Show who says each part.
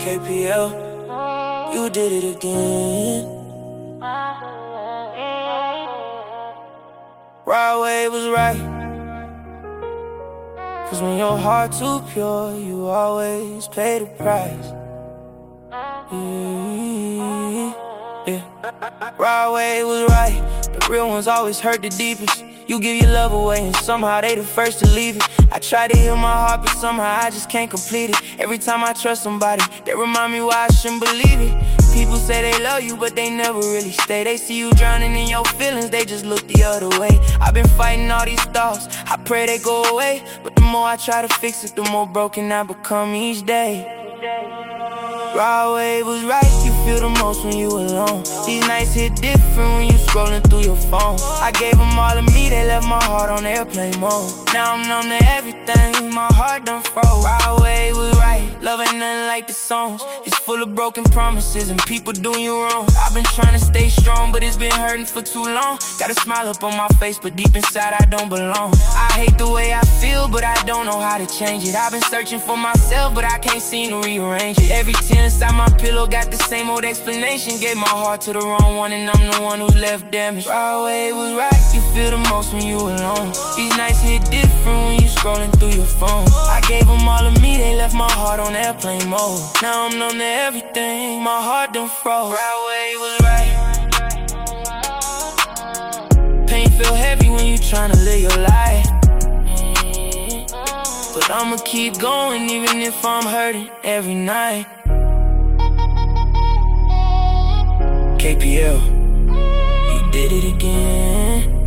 Speaker 1: KPL, you did it again. Broadway was right, 'cause when your heart too pure, you always pay the price. Broadway was right, the real ones always hurt the deepest. You give your love away and somehow they the first to leave it. I try to heal my heart, but somehow I just can't complete it. Every time I trust somebody, they remind me why I shouldn't believe it. People say they love you, but they never really stay. They see you drowning in your feelings, they just look the other way. I've been fighting all these thoughts, I pray they go away. But the more I try to fix it, the more broken I become each day. Broadway was right, you feel the most when you alone. These nights hit different when you scrolling through your phone. I gave them all of me, they left my heart on airplane mode. Now I'm numb to everything, my heart done froze. Broadway was right, love ain't nothing like the songs. It's full of broken promises and people doing you wrong. I've been trying to stay strong, but it's been hurting for too long. Got a smile up on my face, but deep inside I don't belong. I hate the way I feel, but I don't know how to change it. I've been searching for myself, but I can't seem to rearrange it. Every tear inside my pillow got the same old explanation. Gave my heart to the wrong one and I'm the one who's left damaged. Broadway was right, you feel the most when you alone. These nights hit different when you scrolling through your phone. I gave them all of me, they left my heart on airplane mode. Now I'm numb to everything, my heart done froze. Broadway was right. Pain feel heavy when you tryna live your life, but I'ma keep going even if I'm hurting every night. KPL, you did it again.